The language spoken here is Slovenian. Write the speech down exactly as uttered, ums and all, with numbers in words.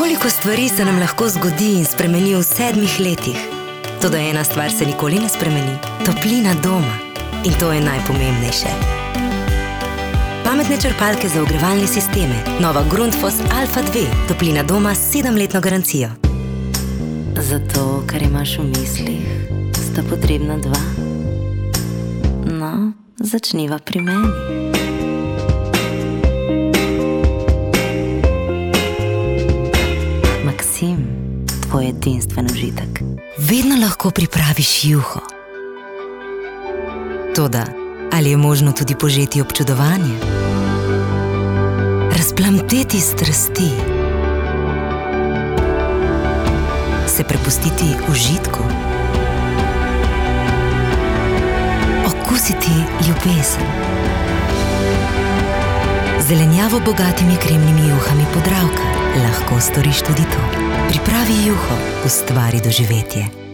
Koliko stvari se nam lahko zgodi in spremeni v sedmih letih? Toda ena stvar se nikoli ne spremeni. Toplina doma. In to je najpomembnejše. Pametne črpalke za ogrevalne sisteme. Nova Grundfos Alpha dve. Toplina doma s sedemletno garancijo. Zato, kar imaš v mislih, sta potrebna dva. No, začniva pri meni. Maksim, tvoj edinstven užitek. Vedno lahko pripraviš juho. Toda, ali je možno tudi požeti občudovanje? Razplamteti strasti? Se prepustiti užitku? Okusiti ljubezen? Zelenjavo bogatimi kremnimi juhami Podravka lahko storiš tudi to. Pripravi juho, ustvari doživetje.